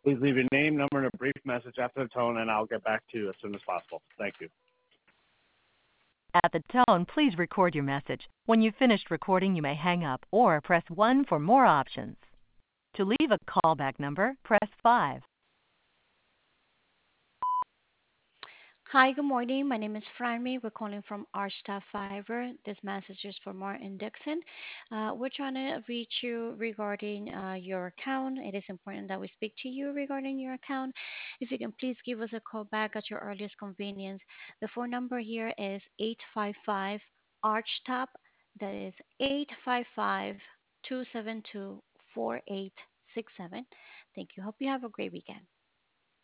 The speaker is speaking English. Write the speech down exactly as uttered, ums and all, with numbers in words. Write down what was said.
Please leave your name, number, and a brief message after the tone, and I'll get back to you as soon as possible. Thank you. At the tone, please record your message. When you've finished recording, you may hang up or press one for more options. To leave a callback number, press five. Hi, good morning. My name is Franmy. We're calling from Archstaff Fiber. This message is for Martin Dixon. Uh, we're trying to reach you regarding uh, your account. It is important that we speak to you regarding your account. If you can please give us a call back at your earliest convenience. The phone number here is eight five five Archtop. That is eight five five, two seven two, four eight six seven. Thank you. Hope you have a great weekend.